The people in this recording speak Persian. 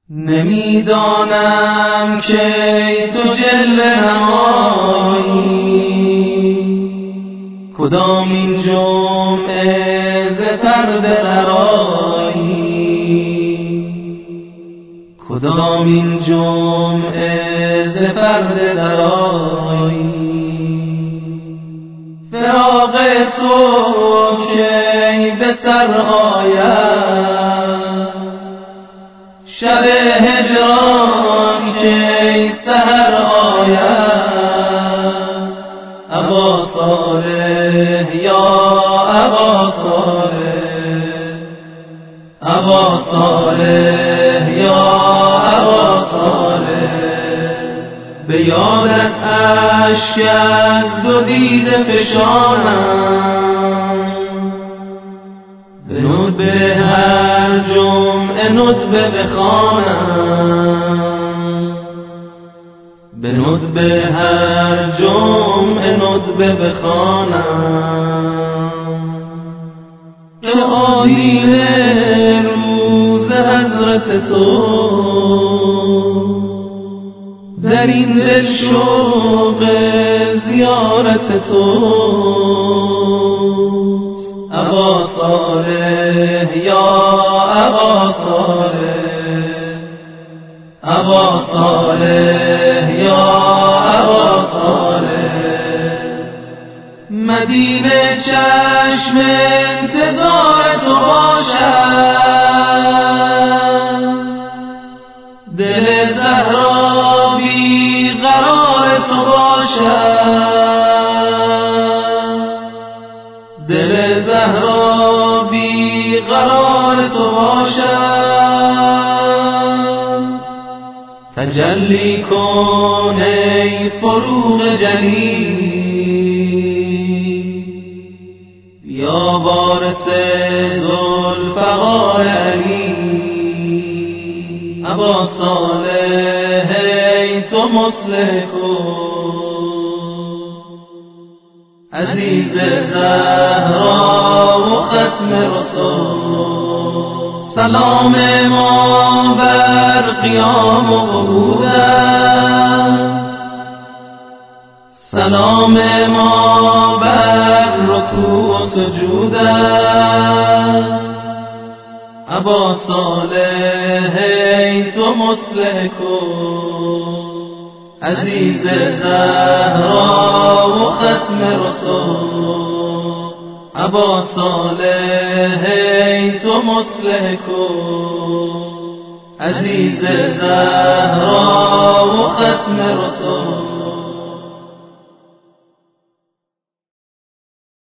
نمیدانم که تو جلوه نمایی، کدام این جمعه ز پرده درآیی، کدام این جمعه ز پرده درآیی. فراق تو کی به سر آید، شب هجران کی سحر آید. ابا صالح یا ابا صالح، ابا صالح یا ابا صالح. به یادت اشک از دو دیده فشانم، بنود به هر جمعه ندبه بخوانم، بنود به هر جمعه ندبه بخوانم. که آیین روز حضرت تو در این دل شوق زیارت تو. ابا صالح یا ابا صالح، ابا صالح یا ابا صالح. مدینه چشم انتظار تو باشد، دل زهرا بی قرار تو باشد، دل زهرا بی قرار تو باشد. تجلی کن ای فروغ جلی، یا وارث ذوالفقار علی. ابا صالح ای تو مصلح کن عزیز زهرا و ختم رسول. سلام ما بر قیام و قعودت، سلام ما بر رکوع و سجودت. ابا صالح ای تو مصلح کن عزیز زهرا و ختم رسول. ابا صالح ای تو مصلح کن عزیز زهرا و ختم رسول.